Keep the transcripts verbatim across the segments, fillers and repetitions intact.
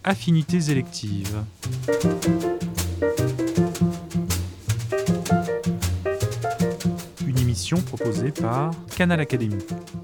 Affinités électives. Une émission proposée par Canal Académie.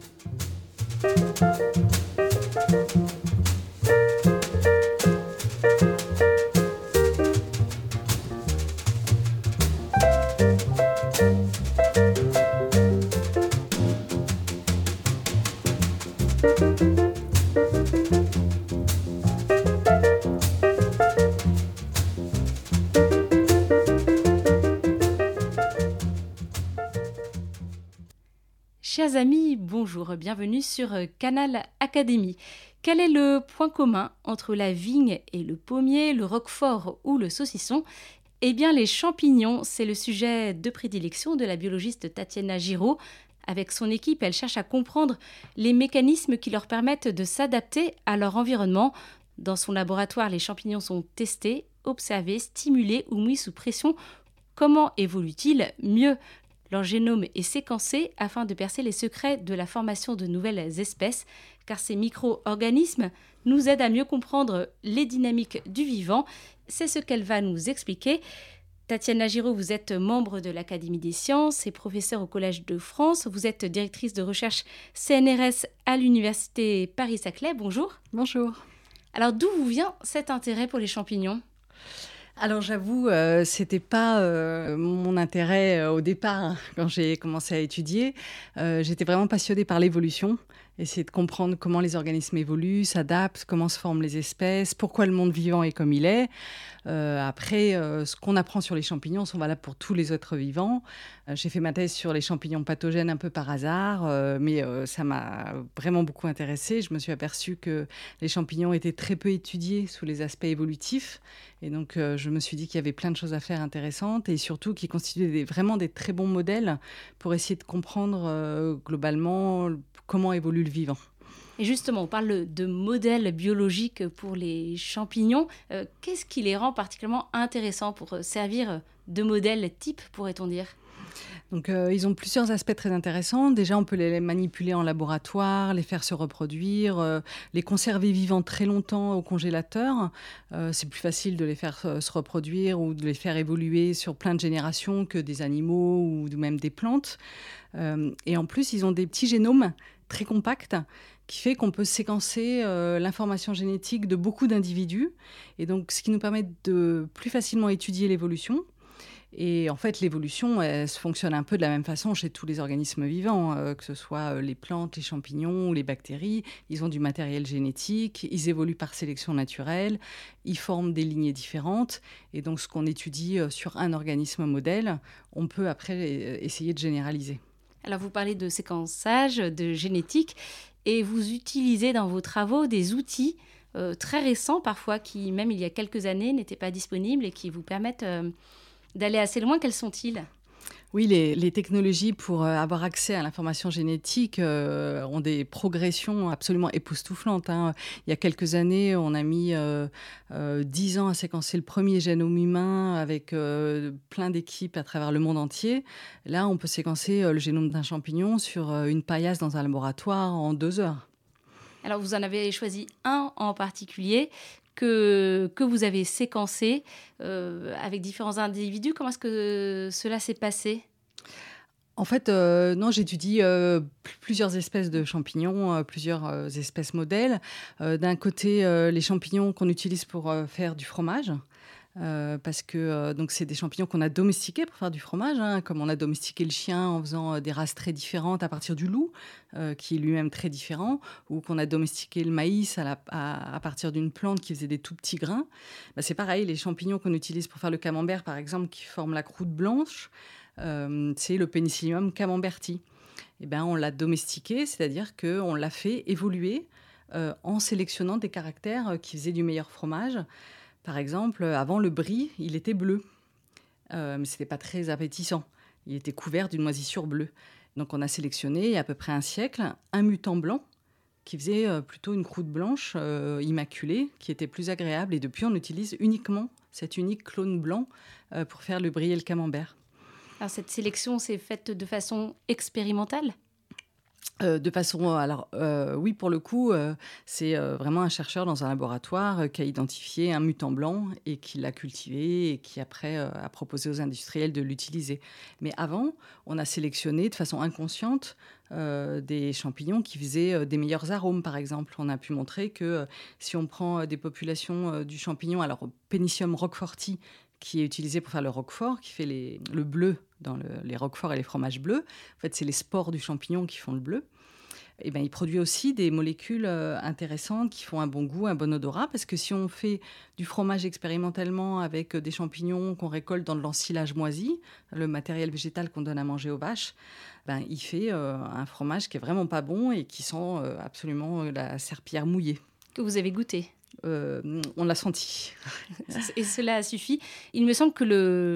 Chers amis, bonjour, bienvenue sur Canal Académie. Quel est le point commun entre la vigne et le pommier, le roquefort ou le saucisson ? Eh bien, les champignons, c'est le sujet de prédilection de la biologiste Tatiana Giraud. Avec son équipe, elle cherche à comprendre les mécanismes qui leur permettent de s'adapter à leur environnement. Dans son laboratoire, les champignons sont testés, observés, stimulés ou mis sous pression. Comment évoluent-ils mieux ? Leur génome est séquencé afin de percer les secrets de la formation de nouvelles espèces, car ces micro-organismes nous aident à mieux comprendre les dynamiques du vivant. C'est ce qu'elle va nous expliquer. Tatiana Giraud, vous êtes membre de l'Académie des sciences et professeure au Collège de France. Vous êtes directrice de recherche C N R S à l'Université Paris-Saclay. Bonjour. Bonjour. Alors, d'où vous vient cet intérêt pour les champignons ? Alors j'avoue, euh, c'était pas euh, mon intérêt euh, au départ hein, quand j'ai commencé à étudier. Euh, j'étais vraiment passionnée par l'évolution, essayer de comprendre comment les organismes évoluent, s'adaptent, comment se forment les espèces, pourquoi le monde vivant est comme il est. Euh, après, euh, ce qu'on apprend sur les champignons sont valables pour tous les êtres vivants. Euh, j'ai fait ma thèse sur les champignons pathogènes un peu par hasard, euh, mais euh, ça m'a vraiment beaucoup intéressée. Je me suis aperçue que les champignons étaient très peu étudiés sous les aspects évolutifs. Et donc, euh, je me suis dit qu'il y avait plein de choses à faire intéressantes et surtout qu'ils constituaient des, vraiment des très bons modèles pour essayer de comprendre euh, globalement comment évolue le vivant. Et justement, on parle de modèles biologiques pour les champignons. Euh, qu'est-ce qui les rend particulièrement intéressants pour servir de modèle type, pourrait-on dire ? Donc, euh, ils ont plusieurs aspects très intéressants. Déjà, on peut les manipuler en laboratoire, les faire se reproduire, euh, les conserver vivants très longtemps au congélateur. Euh, c'est plus facile de les faire euh, se reproduire ou de les faire évoluer sur plein de générations que des animaux ou même des plantes. Euh, et en plus, ils ont des petits génomes très compacts qui fait qu'on peut séquencer euh, l'information génétique de beaucoup d'individus. Et donc, ce qui nous permet de plus facilement étudier l'évolution. Et en fait, l'évolution, elle se fonctionne un peu de la même façon chez tous les organismes vivants, euh, que ce soit les plantes, les champignons ou les bactéries. Ils ont du matériel génétique, ils évoluent par sélection naturelle, ils forment des lignées différentes. Et donc, ce qu'on étudie sur un organisme modèle, on peut après essayer de généraliser. Alors, vous parlez de séquençage, de génétique, et vous utilisez dans vos travaux des outils euh, très récents, parfois, qui, même il y a quelques années, n'étaient pas disponibles et qui vous permettent... Euh, d'aller assez loin. Quels sont-ils ? Oui, les, les technologies pour euh, avoir accès à l'information génétique euh, ont des progressions absolument époustouflantes. Hein. Il y a quelques années, on a mis euh, euh, dix ans à séquencer le premier génome humain avec euh, plein d'équipes à travers le monde entier. Là, on peut séquencer euh, le génome d'un champignon sur euh, une paillasse dans un laboratoire en deux heures. Alors, vous en avez choisi un en particulier que, que vous avez séquencé euh, avec différents individus. Comment est-ce que cela s'est passé ? En fait, euh, non, j'étudie euh, plusieurs espèces de champignons, euh, plusieurs euh, espèces modèles. Euh, d'un côté, euh, les champignons qu'on utilise pour euh, faire du fromage. Euh, parce que euh, donc c'est des champignons qu'on a domestiqués pour faire du fromage, hein, comme on a domestiqué le chien en faisant euh, des races très différentes à partir du loup, euh, qui est lui-même très différent, ou qu'on a domestiqué le maïs à, la, à, à partir d'une plante qui faisait des tout petits grains. Bah, c'est pareil, les champignons qu'on utilise pour faire le camembert, par exemple, qui forment la croûte blanche, euh, c'est le Penicillium camemberti. Et ben, on l'a domestiqué, c'est-à-dire qu'on l'a fait évoluer euh, en sélectionnant des caractères qui faisaient du meilleur fromage. Par exemple, avant, le brie, il était bleu, euh, mais ce n'était pas très appétissant. Il était couvert d'une moisissure bleue. Donc, on a sélectionné, il y a à peu près un siècle, un mutant blanc qui faisait euh, plutôt une croûte blanche euh, immaculée, qui était plus agréable. Et depuis, on utilise uniquement cet unique clone blanc euh, pour faire le brie et le camembert. Alors, cette sélection s'est faite de façon expérimentale ? Euh, de façon, alors euh, oui, pour le coup, euh, c'est euh, vraiment un chercheur dans un laboratoire euh, qui a identifié un mutant blanc et qui l'a cultivé et qui après euh, a proposé aux industriels de l'utiliser. Mais avant, on a sélectionné de façon inconsciente euh, des champignons qui faisaient euh, des meilleurs arômes, par exemple. On a pu montrer que euh, si on prend euh, des populations euh, du champignon, alors Pénicillium roqueforti, qui est utilisé pour faire le roquefort, qui fait les, le bleu dans le, les roqueforts et les fromages bleus. En fait, c'est les spores du champignon qui font le bleu. Et ben, il produit aussi des molécules euh, intéressantes qui font un bon goût, un bon odorat. Parce que si on fait du fromage expérimentalement avec euh, des champignons qu'on récolte dans de l'ensilage moisi, le matériel végétal qu'on donne à manger aux vaches, ben, il fait euh, un fromage qui est vraiment pas bon et qui sent euh, absolument la serpillière mouillée. Que vous avez goûté. Euh, on l'a senti. Et cela suffit. Il me semble que le,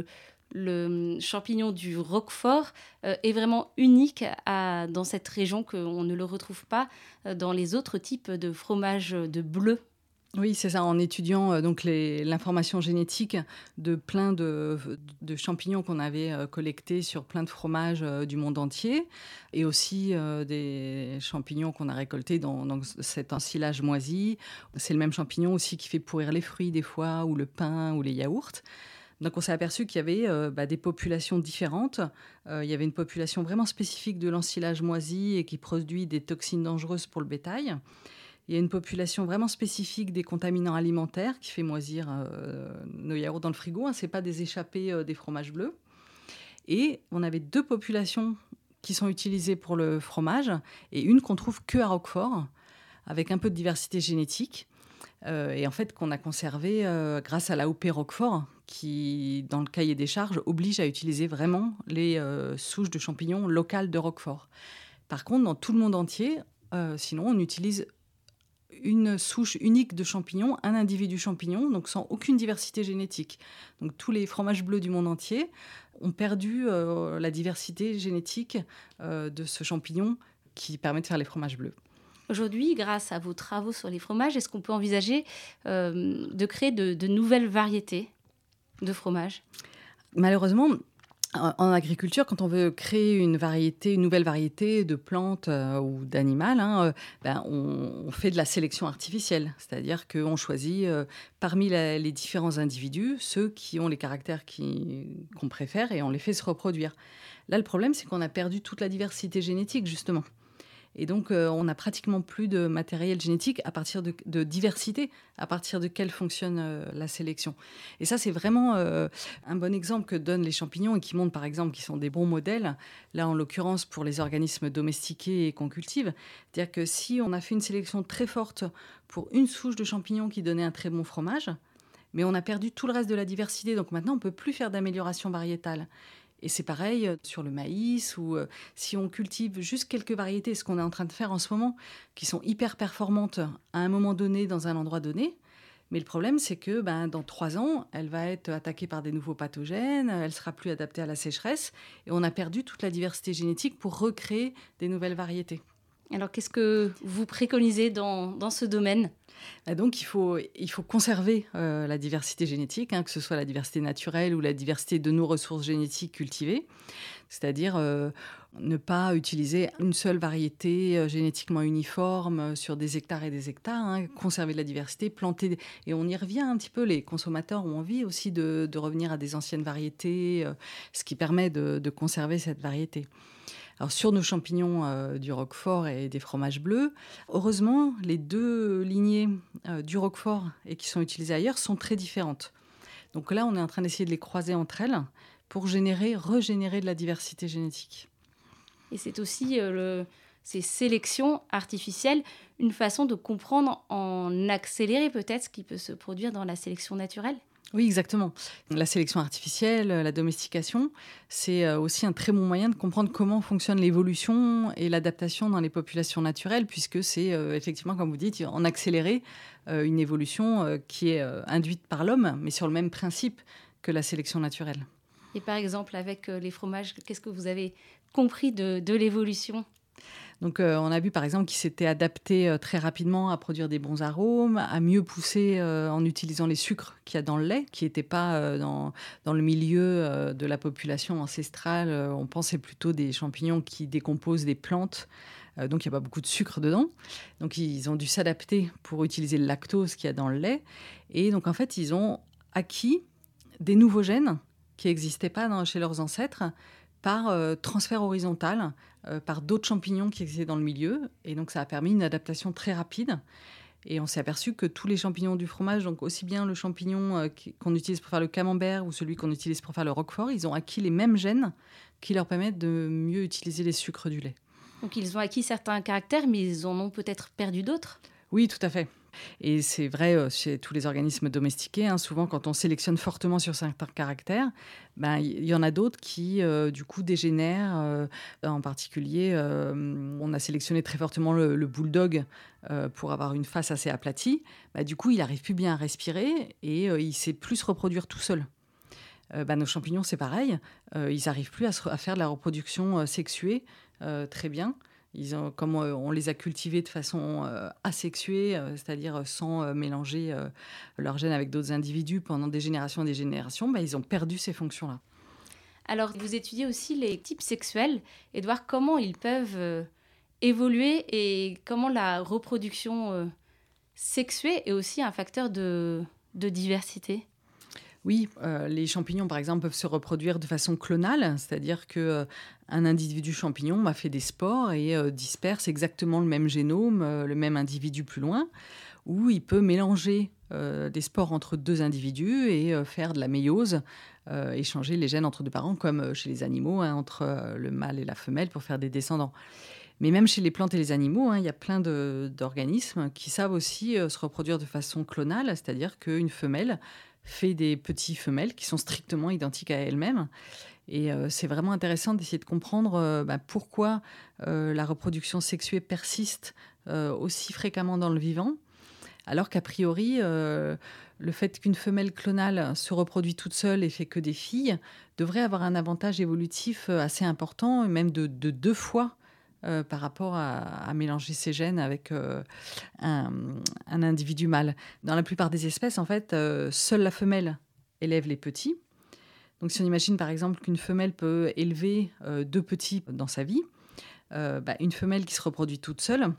le champignon du roquefort euh, est vraiment unique à, dans cette région, qu'on ne le retrouve pas euh, dans les autres types de fromages de bleu. Oui, c'est ça. En étudiant euh, donc les, l'information génétique de plein de, de champignons qu'on avait euh, collectés sur plein de fromages euh, du monde entier, et aussi euh, des champignons qu'on a récoltés dans, dans cet ensilage moisi. C'est le même champignon aussi qui fait pourrir les fruits des fois, ou le pain, ou les yaourts. Donc on s'est aperçu qu'il y avait euh, bah, des populations différentes. Euh, il y avait une population vraiment spécifique de l'ensilage moisi et qui produit des toxines dangereuses pour le bétail. Il y a une population vraiment spécifique des contaminants alimentaires qui fait moisir euh, nos yaourts dans le frigo. Hein, ce n'est pas des échappés euh, des fromages bleus. Et on avait deux populations qui sont utilisées pour le fromage et une qu'on trouve que à Roquefort, avec un peu de diversité génétique. Euh, et en fait, qu'on a conservé euh, grâce à l'A O P Roquefort, qui, dans le cahier des charges, oblige à utiliser vraiment les euh, souches de champignons locales de Roquefort. Par contre, dans tout le monde entier, euh, sinon, on utilise une souche unique de champignons, un individu champignon, donc sans aucune diversité génétique. Donc tous les fromages bleus du monde entier ont perdu euh, la diversité génétique euh, de ce champignon qui permet de faire les fromages bleus. Aujourd'hui, grâce à vos travaux sur les fromages, est-ce qu'on peut envisager euh, de créer de, de nouvelles variétés de fromages ? Malheureusement, en agriculture, quand on veut créer une variété, une nouvelle variété de plantes euh, ou d'animaux, hein, euh, ben, on, on fait de la sélection artificielle. C'est-à-dire qu'on choisit euh, parmi la, les différents individus ceux qui ont les caractères qui, qu'on préfère et on les fait se reproduire. Là, le problème, c'est qu'on a perdu toute la diversité génétique, justement. Et donc, euh, on n'a pratiquement plus de matériel génétique à partir de, de diversité, à partir de quelle fonctionne euh, la sélection. Et ça, c'est vraiment euh, un bon exemple que donnent les champignons et qui montrent, par exemple, qu'ils sont des bons modèles, là, en l'occurrence, pour les organismes domestiqués et qu'on cultive. C'est-à-dire que si on a fait une sélection très forte pour une souche de champignons qui donnait un très bon fromage, mais on a perdu tout le reste de la diversité, donc maintenant, on ne peut plus faire d'amélioration variétale. Et c'est pareil sur le maïs, ou euh, si on cultive juste quelques variétés, ce qu'on est en train de faire en ce moment, qui sont hyper performantes à un moment donné, dans un endroit donné. Mais le problème, c'est que ben, dans trois ans, elle va être attaquée par des nouveaux pathogènes, elle ne sera plus adaptée à la sécheresse, et on a perdu toute la diversité génétique pour recréer des nouvelles variétés. Alors, qu'est-ce que vous préconisez dans, dans ce domaine ? Donc, il faut, il faut conserver euh, la diversité génétique, hein, que ce soit la diversité naturelle ou la diversité de nos ressources génétiques cultivées. C'est-à-dire euh, ne pas utiliser une seule variété euh, génétiquement uniforme euh, sur des hectares et des hectares, hein, conserver de la diversité, planter. Et on y revient un petit peu, les consommateurs ont envie aussi de, de revenir à des anciennes variétés, euh, ce qui permet de, de conserver cette variété. Alors, sur nos champignons euh, du roquefort et des fromages bleus, heureusement, les deux lignées euh, du roquefort et qui sont utilisées ailleurs sont très différentes. Donc là, on est en train d'essayer de les croiser entre elles pour générer, régénérer de la diversité génétique. Et c'est aussi euh, le, ces sélections artificielles, une façon de comprendre en accéléré peut-être ce qui peut se produire dans la sélection naturelle ? Oui, exactement. La sélection artificielle, la domestication, c'est aussi un très bon moyen de comprendre comment fonctionne l'évolution et l'adaptation dans les populations naturelles, puisque c'est euh, effectivement, comme vous dites, en accéléré euh, une évolution euh, qui est euh, induite par l'homme, mais sur le même principe que la sélection naturelle. Et par exemple, avec euh, les fromages, qu'est-ce que vous avez compris de, de l'évolution ? Donc, euh, on a vu, par exemple, qu'ils s'étaient adaptés euh, très rapidement à produire des bons arômes, à mieux pousser euh, en utilisant les sucres qu'il y a dans le lait, qui n'étaient pas euh, dans, dans le milieu euh, de la population ancestrale. Euh, on pensait plutôt des champignons qui décomposent des plantes Euh, donc, il n'y a pas beaucoup de sucre dedans. Donc, ils ont dû s'adapter pour utiliser le lactose qu'il y a dans le lait. Et donc, en fait, ils ont acquis des nouveaux gènes qui n'existaient pas dans, chez leurs ancêtres par euh, transfert horizontal, euh, par d'autres champignons qui existaient dans le milieu. Et donc, ça a permis une adaptation très rapide. Et on s'est aperçu que tous les champignons du fromage, donc aussi bien le champignon euh, qu'on utilise pour faire le camembert ou celui qu'on utilise pour faire le roquefort, ils ont acquis les mêmes gènes qui leur permettent de mieux utiliser les sucres du lait. Donc ils ont acquis certains caractères, mais ils en ont peut-être perdu d'autres ? Oui, tout à fait. Et c'est vrai euh, chez tous les organismes domestiqués. Hein, souvent, quand on sélectionne fortement sur certains caractères, ben, il y en a d'autres qui, euh, du coup, dégénèrent. Euh, en particulier, euh, on a sélectionné très fortement le, le bulldog euh, pour avoir une face assez aplatie. Ben, du coup, il n'arrive plus bien à respirer et euh, il ne sait plus se reproduire tout seul. Euh, ben, nos champignons, c'est pareil. Euh, ils n'arrivent plus à, se, à faire de la reproduction euh, sexuée euh, très bien. Ils ont, comme on les a cultivés de façon euh, asexuée, euh, c'est-à-dire sans euh, mélanger euh, leurs gènes avec d'autres individus pendant des générations et des générations, bah, ils ont perdu ces fonctions-là. Alors, vous étudiez aussi les types sexuels et de voir comment ils peuvent euh, évoluer et comment la reproduction euh, sexuée est aussi un facteur de, de diversité. Oui, euh, les champignons, par exemple, peuvent se reproduire de façon clonale, c'est-à-dire qu'un euh, individu champignon a fait des spores et euh, disperse exactement le même génome, euh, le même individu plus loin, ou il peut mélanger euh, des spores entre deux individus et euh, faire de la méiose, euh, échanger les gènes entre deux parents, comme chez les animaux, hein, entre euh, le mâle et la femelle, pour faire des descendants. Mais même chez les plantes et les animaux, hein, il y a plein de, d'organismes qui savent aussi euh, se reproduire de façon clonale, c'est-à-dire qu'une femelle fait des petits femelles qui sont strictement identiques à elles-mêmes. Et euh, c'est vraiment intéressant d'essayer de comprendre euh, bah, pourquoi euh, la reproduction sexuée persiste euh, aussi fréquemment dans le vivant, alors qu'a priori, euh, le fait qu'une femelle clonale se reproduit toute seule et fait que des filles devrait avoir un avantage évolutif assez important, même de, de deux fois Euh, par rapport à, à mélanger ses gènes avec euh, un, un individu mâle. Dans la plupart des espèces, en fait, euh, seule la femelle élève les petits. Donc, si on imagine, par exemple, qu'une femelle peut élever euh, deux petits dans sa vie, euh, bah, une femelle qui se reproduit toute seule,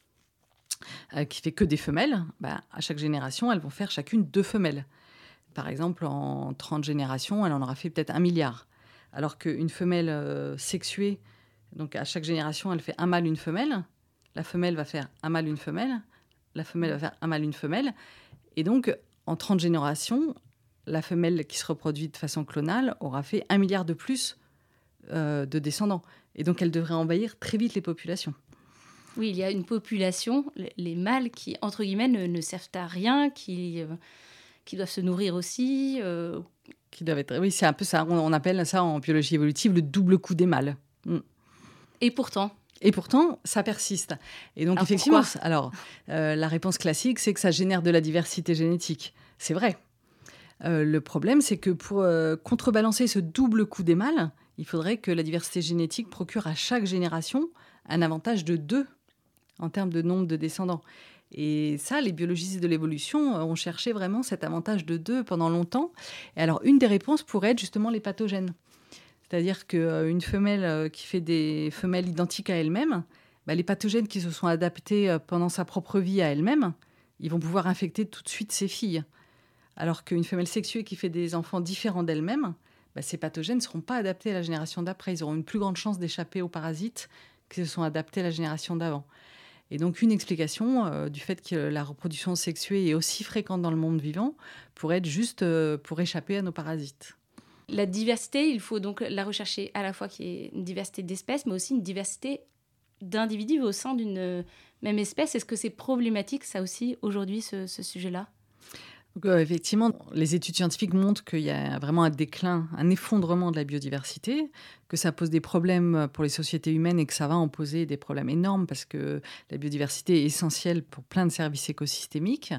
euh, qui fait que des femelles, bah, à chaque génération, elles vont faire chacune deux femelles. Par exemple, en trente générations, elle en aura fait peut-être un milliard. Alors qu'une femelle euh, sexuée, donc, à chaque génération, elle fait un mâle, une femelle. La femelle va faire un mâle, une femelle. La femelle va faire un mâle, une femelle. Et donc, en trente générations, la femelle qui se reproduit de façon clonale aura fait un milliard de plus euh, de descendants. Et donc, elle devrait envahir très vite les populations. Oui, il y a une population, les mâles, qui, entre guillemets, ne, ne servent à rien, qui, euh, qui doivent se nourrir aussi. Euh... Qui doivent être... Oui, c'est un peu ça. On, on appelle ça, en biologie évolutive, le double coup des mâles. Mm. Et pourtant Et pourtant, ça persiste. Et donc, alors effectivement, pourquoi alors, euh, la réponse classique, c'est que ça génère de la diversité génétique. C'est vrai. Euh, le problème, c'est que pour euh, contrebalancer ce double coup des mâles, il faudrait que la diversité génétique procure à chaque génération un avantage de deux en termes de nombre de descendants. Et ça, les biologistes de l'évolution ont cherché vraiment cet avantage de deux pendant longtemps. Et alors, une des réponses pourrait être justement les pathogènes. C'est-à-dire qu'une femelle qui fait des femelles identiques à elle-même, bah, les pathogènes qui se sont adaptés pendant sa propre vie à elle-même, ils vont pouvoir infecter tout de suite ses filles. Alors qu'une femelle sexuée qui fait des enfants différents d'elle-même, bah, ces pathogènes ne seront pas adaptés à la génération d'après. Ils auront une plus grande chance d'échapper aux parasites qui se sont adaptés à la génération d'avant. Et donc, une explication euh, du fait que la reproduction sexuée est aussi fréquente dans le monde vivant pourrait être juste euh, pour échapper à nos parasites. La diversité, il faut donc la rechercher à la fois qu'il y ait une diversité d'espèces, mais aussi une diversité d'individus au sein d'une même espèce. Est-ce que c'est problématique, ça aussi, aujourd'hui, ce, ce sujet-là ? Donc, euh, effectivement, les études scientifiques montrent qu'il y a vraiment un déclin, un effondrement de la biodiversité, que ça pose des problèmes pour les sociétés humaines et que ça va en poser des problèmes énormes parce que la biodiversité est essentielle pour plein de services écosystémiques.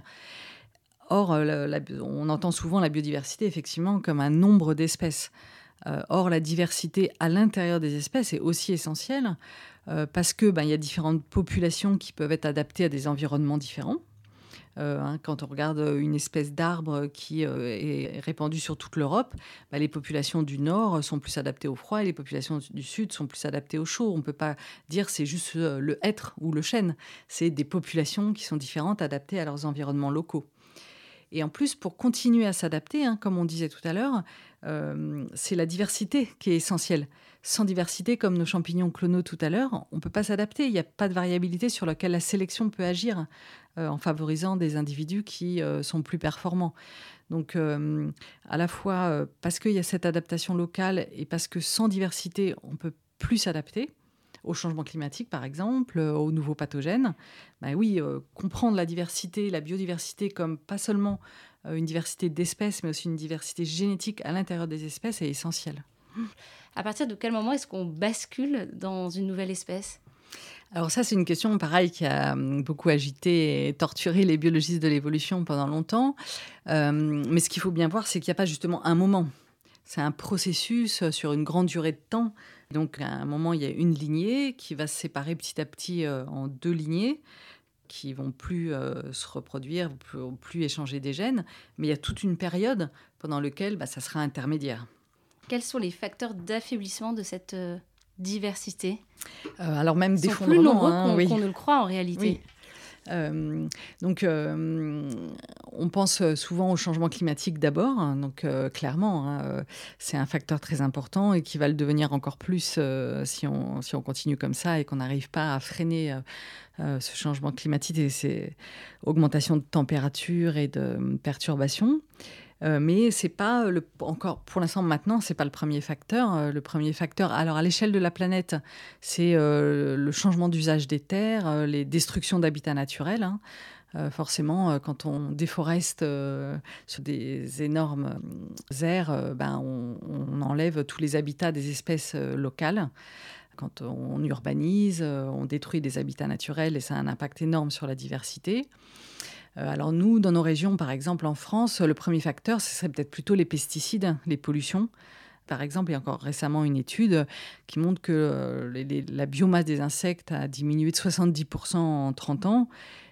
Or, la, la, on entend souvent la biodiversité, effectivement, comme un nombre d'espèces. Euh, or, la diversité à l'intérieur des espèces est aussi essentielle euh, parce que ben, y a différentes populations qui peuvent être adaptées à des environnements différents. Euh, hein, quand on regarde une espèce d'arbre qui euh, est répandue sur toute l'Europe, bah, les populations du nord sont plus adaptées au froid et les populations du sud sont plus adaptées au chaud. On ne peut pas dire c'est juste euh, le hêtre ou le chêne. C'est des populations qui sont différentes, adaptées à leurs environnements locaux. Et en plus, pour continuer à s'adapter, hein, comme on disait tout à l'heure, euh, c'est la diversité qui est essentielle. Sans diversité, comme nos champignons clonaux tout à l'heure, on ne peut pas s'adapter. Il n'y a pas de variabilité sur laquelle la sélection peut agir euh, en favorisant des individus qui euh, sont plus performants. Donc, euh, à la fois euh, parce qu'il y a cette adaptation locale et parce que sans diversité, on ne peut plus s'adapter au changement climatique, par exemple, euh, aux nouveaux pathogènes. Ben oui, euh, comprendre la diversité, la biodiversité comme pas seulement euh, une diversité d'espèces, mais aussi une diversité génétique à l'intérieur des espèces est essentiel. À partir de quel moment est-ce qu'on bascule dans une nouvelle espèce ? Alors ça, c'est une question, pareil, qui a beaucoup agité et torturé les biologistes de l'évolution pendant longtemps. Euh, mais ce qu'il faut bien voir, c'est qu'il n'y a pas justement un moment. C'est un processus sur une grande durée de temps. Donc, à un moment, il y a une lignée qui va se séparer petit à petit euh, en deux lignées qui vont plus euh, se reproduire, plus, plus échanger des gènes. Mais il y a toute une période pendant laquelle bah, ça sera intermédiaire. Quels sont les facteurs d'affaiblissement de cette euh, diversité ? euh, Alors même Ils sont d'effondrement. plus nombreux hein, qu'on, oui. qu'on ne le croit en réalité. Oui. Euh, donc, euh, on pense souvent au changement climatique d'abord. Hein, donc, euh, clairement, hein, c'est un facteur très important et qui va le devenir encore plus euh, si, on, si on continue comme ça et qu'on n'arrive pas à freiner euh, ce changement climatique et ces augmentations de température et de perturbations. Euh, mais c'est pas le, encore pour l'instant maintenant, c'est pas le premier facteur. Euh, le premier facteur, alors à l'échelle de la planète, c'est euh, le changement d'usage des terres, euh, les destructions d'habitats naturels. Hein. Euh, forcément, euh, quand on déforeste euh, sur des énormes euh, aires, euh, ben, on, on enlève tous les habitats des espèces euh, locales. Quand on urbanise, euh, on détruit des habitats naturels et ça a un impact énorme sur la diversité. Alors nous, dans nos régions, par exemple en France, le premier facteur, ce serait peut-être plutôt les pesticides, les pollutions. Par exemple, il y a encore récemment une étude qui montre que euh, les, les, la biomasse des insectes a diminué de soixante-dix pour cent en trente ans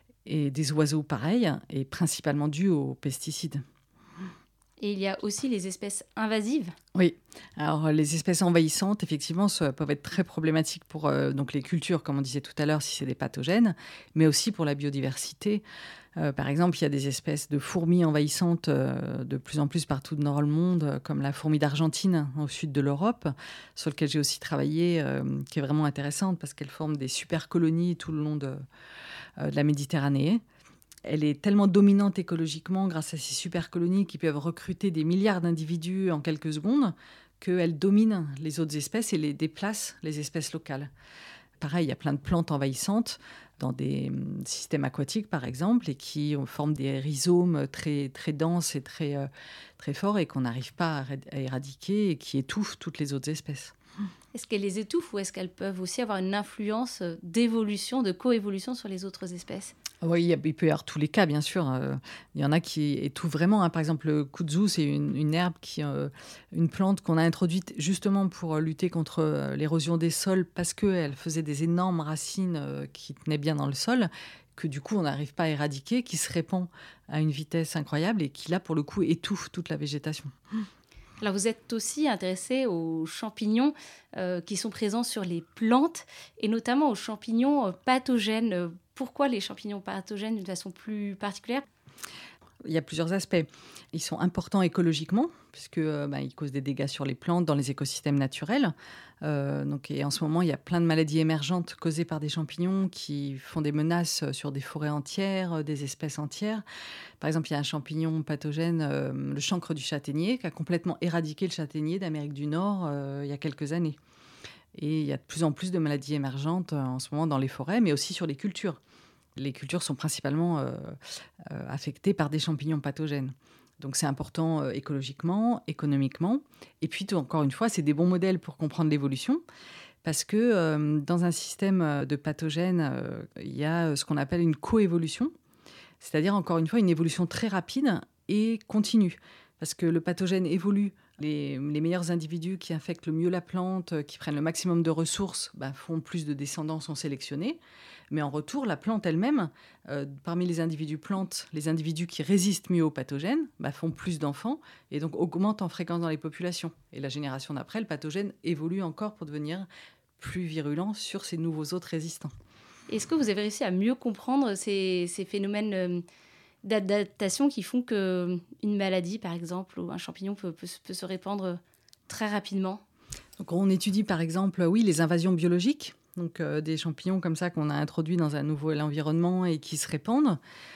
et des oiseaux pareil, et principalement dû aux pesticides. Et il y a aussi les espèces invasives. Oui, alors les espèces envahissantes, effectivement, ça peuvent être très problématiques pour euh, donc les cultures, comme on disait tout à l'heure, si c'est des pathogènes, mais aussi pour la biodiversité. Euh, par exemple, il y a des espèces de fourmis envahissantes euh, de plus en plus partout dans le monde, euh, comme la fourmi d'Argentine au sud de l'Europe, sur laquelle j'ai aussi travaillé, euh, qui est vraiment intéressante parce qu'elle forme des super colonies tout le long de, euh, de la Méditerranée. Elle est tellement dominante écologiquement grâce à ces super colonies qui peuvent recruter des milliards d'individus en quelques secondes qu'elle domine les autres espèces et les déplace, les espèces locales. Pareil, il y a plein de plantes envahissantes dans des systèmes aquatiques, par exemple, et qui forment des rhizomes très, très denses et très, euh, très forts et qu'on n'arrive pas à éradiquer et qui étouffent toutes les autres espèces. Est-ce qu'elles les étouffent ou est-ce qu'elles peuvent aussi avoir une influence d'évolution, de coévolution sur les autres espèces ? Oui, il peut y avoir tous les cas, bien sûr. Euh, il y en a qui étouffent vraiment. Hein. Par exemple, le kudzu, c'est une, une herbe, qui, euh, une plante qu'on a introduite justement pour lutter contre euh, l'érosion des sols parce qu'elle faisait des énormes racines euh, qui tenaient bien dans le sol, que du coup, on n'arrive pas à éradiquer, qui se répand à une vitesse incroyable et qui, là, pour le coup, étouffe toute la végétation. Alors, vous êtes aussi intéressé aux champignons euh, qui sont présents sur les plantes et notamment aux champignons euh, pathogènes. Pourquoi les champignons pathogènes d'une façon plus particulière ? Il y a plusieurs aspects. Ils sont importants écologiquement, puisque euh, bah, ils causent des dégâts sur les plantes dans les écosystèmes naturels. Euh, donc, et en ce moment, il y a plein de maladies émergentes causées par des champignons qui font des menaces sur des forêts entières, des espèces entières. Par exemple, il y a un champignon pathogène, euh, le chancre du châtaignier, qui a complètement éradiqué le châtaignier d'Amérique du Nord euh, il y a quelques années. Et il y a de plus en plus de maladies émergentes euh, en ce moment dans les forêts, mais aussi sur les cultures. Les cultures sont principalement euh, euh, affectées par des champignons pathogènes. Donc c'est important euh, écologiquement, économiquement. Et puis, tout, encore une fois, c'est des bons modèles pour comprendre l'évolution. Parce que euh, dans un système de pathogènes, euh, il y a ce qu'on appelle une coévolution. C'est-à-dire, encore une fois, une évolution très rapide et continue. Parce que le pathogène évolue Les, les meilleurs individus qui infectent le mieux la plante, qui prennent le maximum de ressources, bah, font plus de descendants, sont sélectionnés. Mais en retour, la plante elle-même, euh, parmi les individus plantes, les individus qui résistent mieux aux pathogènes bah, font plus d'enfants et donc augmentent en fréquence dans les populations. Et la génération d'après, le pathogène évolue encore pour devenir plus virulent sur ces nouveaux hôtes résistants. Est-ce que vous avez réussi à mieux comprendre ces, ces phénomènes euh, d'adaptation qui font qu'une maladie, par exemple, ou un champignon peut, peut, peut se répandre très rapidement? Donc, on étudie par exemple, oui, les invasions biologiques, donc euh, des champignons comme ça qu'on a introduits dans un nouvel environnement et qui se répandent.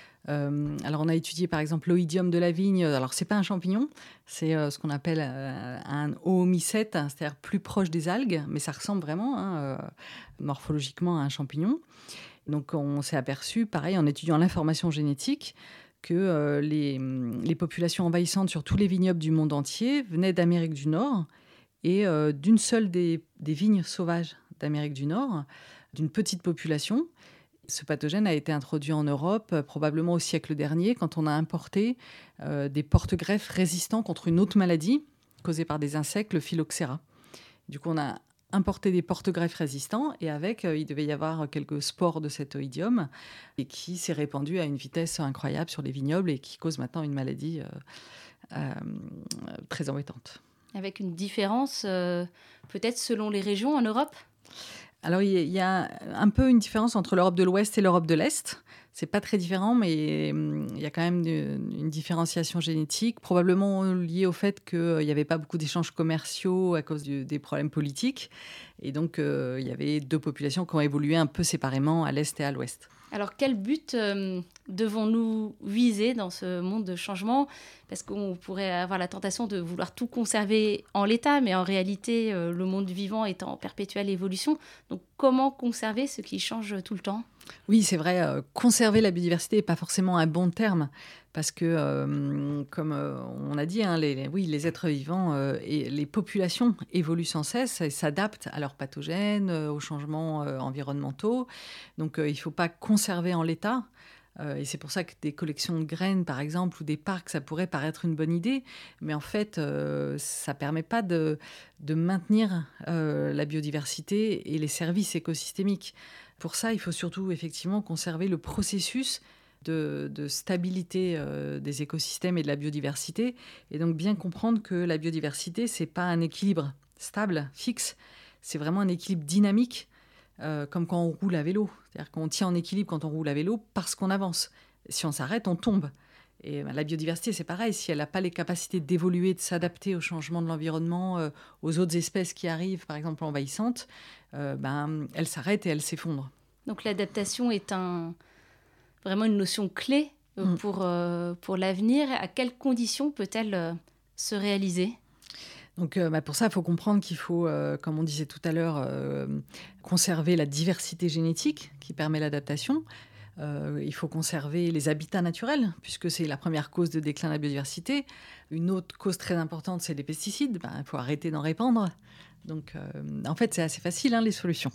Euh, alors, on a étudié par exemple l'oïdium de la vigne. Alors, c'est pas un champignon, c'est euh, ce qu'on appelle euh, un oomycète, hein, c'est-à-dire plus proche des algues, mais ça ressemble vraiment hein, euh, morphologiquement à un champignon. Donc, on s'est aperçu, pareil, en étudiant l'information génétique, que euh, les, les populations envahissantes sur tous les vignobles du monde entier venaient d'Amérique du Nord et euh, d'une seule des, des vignes sauvages d'Amérique du Nord, d'une petite population. Ce pathogène a été introduit en Europe euh, probablement au siècle dernier, quand on a importé euh, des porte-greffes résistants contre une autre maladie causée par des insectes, le phylloxéra. Du coup, on a importer des porte-greffes résistants et avec, euh, il devait y avoir quelques spores de cet oïdium et qui s'est répandu à une vitesse incroyable sur les vignobles et qui cause maintenant une maladie euh, euh, très embêtante. Avec une différence euh, peut-être selon les régions en Europe ? Alors, il y a un peu une différence entre l'Europe de l'Ouest et l'Europe de l'Est. C'est pas très différent, mais il y a quand même une différenciation génétique, probablement liée au fait qu'il n'y avait pas beaucoup d'échanges commerciaux à cause du, des problèmes politiques. Et donc, euh, il y avait deux populations qui ont évolué un peu séparément à l'Est et à l'Ouest. Alors, quel but euh, devons-nous viser dans ce monde de changement ? Parce qu'on pourrait avoir la tentation de vouloir tout conserver en l'état, mais en réalité, euh, le monde vivant est en perpétuelle évolution. Donc, comment conserver ce qui change tout le temps ? Oui, c'est vrai, euh, conserver la biodiversité n'est pas forcément un bon terme, parce que, euh, comme euh, on a dit, hein, les, les, oui, les êtres vivants euh, et les populations évoluent sans cesse et s'adaptent à leurs pathogènes, euh, aux changements euh, environnementaux. Donc, euh, il ne faut pas conserver en l'état. Euh, et c'est pour ça que des collections de graines, par exemple, ou des parcs, ça pourrait paraître une bonne idée. Mais en fait, euh, ça ne permet pas de, de maintenir euh, la biodiversité et les services écosystémiques. Pour ça, il faut surtout effectivement conserver le processus de, de stabilité euh, des écosystèmes et de la biodiversité. Et donc bien comprendre que la biodiversité, ce n'est pas un équilibre stable, fixe. C'est vraiment un équilibre dynamique, euh, comme quand on roule à vélo. C'est-à-dire qu'on tient en équilibre quand on roule à vélo parce qu'on avance. Si on s'arrête, on tombe. Et ben, la biodiversité, c'est pareil. Si elle n'a pas les capacités d'évoluer, de s'adapter au changement de l'environnement, euh, aux autres espèces qui arrivent, par exemple envahissantes, euh, ben, elle s'arrête et elle s'effondre. Donc l'adaptation est un, vraiment une notion clé euh, mmh. pour, euh, pour l'avenir. À quelles conditions peut-elle euh, se réaliser ? Donc, euh, bah pour ça, il faut comprendre qu'il faut, euh, comme on disait tout à l'heure, euh, conserver la diversité génétique qui permet l'adaptation. Euh, il faut conserver les habitats naturels, puisque c'est la première cause de déclin de la biodiversité. Une autre cause très importante, c'est les pesticides. Ben, il faut arrêter d'en répandre. Donc, euh, en fait, c'est assez facile, hein, les solutions.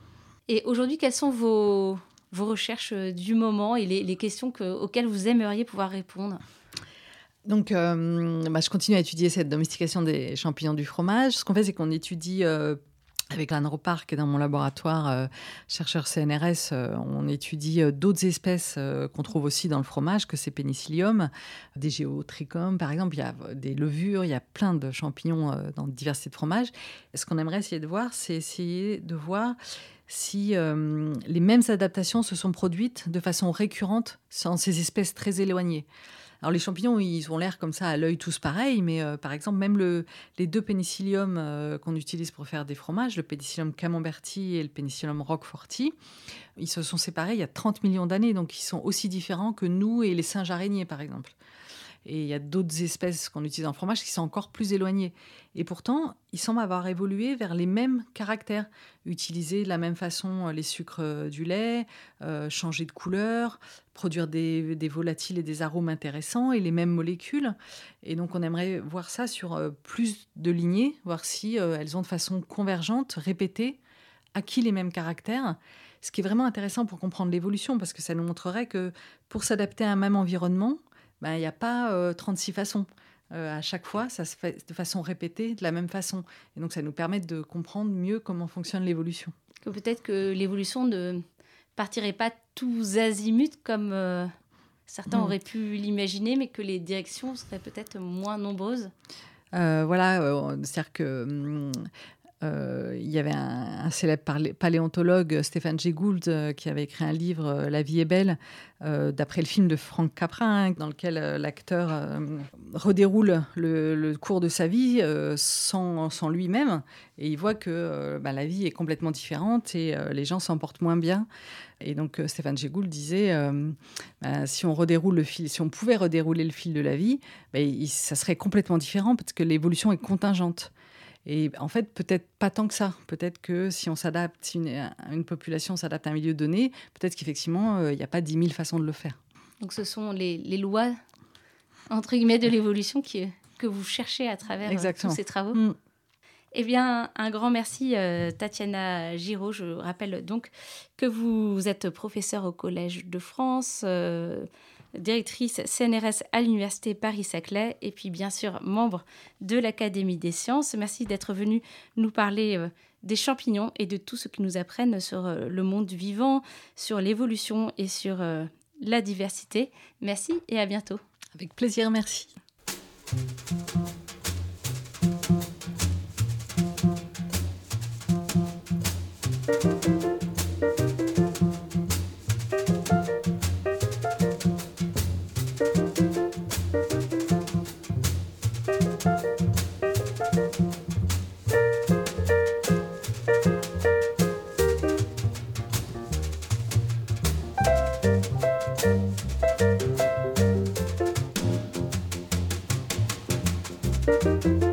Et aujourd'hui, quelles sont vos, vos recherches du moment et les, les questions que, auxquelles vous aimeriez pouvoir répondre ? Donc, euh, bah, je continue à étudier cette domestication des champignons du fromage. Ce qu'on fait, c'est qu'on étudie... Euh, Avec l'Androparc et dans mon laboratoire, euh, chercheur C N R S, euh, on étudie euh, d'autres espèces euh, qu'on trouve aussi dans le fromage, que c'est Penicillium, des Geotrichum par exemple. Il y a des levures, il y a plein de champignons euh, dans diversité de fromages. Et ce qu'on aimerait essayer de voir, c'est essayer de voir si euh, les mêmes adaptations se sont produites de façon récurrente dans ces espèces très éloignées. Alors, les champignons, ils ont l'air comme ça à l'œil tous pareils, mais euh, par exemple, même le, les deux pénicilliums euh, qu'on utilise pour faire des fromages, le Penicillium camemberti et le Penicillium roqueforti, ils se sont séparés il y a trente millions d'années, donc ils sont aussi différents que nous et les singes araignées, par exemple. Et il y a d'autres espèces qu'on utilise en fromage qui sont encore plus éloignées. Et pourtant, ils semblent avoir évolué vers les mêmes caractères. Utiliser de la même façon les sucres du lait, euh, changer de couleur, produire des, des volatiles et des arômes intéressants et les mêmes molécules. Et donc, on aimerait voir ça sur euh, plus de lignées, voir si euh, elles ont de façon convergente, répétée, acquis les mêmes caractères. Ce qui est vraiment intéressant pour comprendre l'évolution, parce que ça nous montrerait que pour s'adapter à un même environnement, ben, il n'y a pas euh, trente-six façons. euh, à chaque fois, ça se fait de façon répétée, de la même façon. Et donc, ça nous permet de comprendre mieux comment fonctionne l'évolution. Que peut-être que l'évolution ne partirait pas tous azimuts comme euh, certains mmh. auraient pu l'imaginer, mais que les directions seraient peut-être moins nombreuses. Euh, voilà, euh, c'est-à-dire que... Euh, il y avait un, un célèbre paléontologue, Stéphane Jay Gould, euh, qui avait écrit un livre, euh, La vie est belle, euh, d'après le film de Frank Capra, hein, dans lequel euh, l'acteur euh, redéroule le, le cours de sa vie euh, sans, sans lui-même. Et il voit que euh, bah, la vie est complètement différente et euh, les gens s'en portent moins bien. Et donc euh, Stéphane Jay Gould disait, euh, bah, si on redéroule le fil, si on pouvait redérouler le fil de la vie, bah, il, ça serait complètement différent parce que l'évolution est contingente. Et en fait, peut-être pas tant que ça. Peut-être que si on s'adapte, si une, une population s'adapte à un milieu donné, peut-être qu'effectivement, il euh, n'y a pas dix mille façons de le faire. Donc ce sont les, les lois, entre guillemets, de l'évolution qui, que vous cherchez à travers euh, tous ces travaux. Mm. Eh bien, un grand merci, euh, Tatiana Giraud. Je rappelle donc que vous êtes professeure au Collège de France, euh, directrice C N R S à l'Université Paris-Saclay et puis bien sûr membre de l'Académie des sciences. Merci d'être venue nous parler euh, des champignons et de tout ce qu'ils nous apprennent sur euh, le monde vivant, sur l'évolution et sur euh, la diversité. Merci et à bientôt. Avec plaisir, merci. Thank you.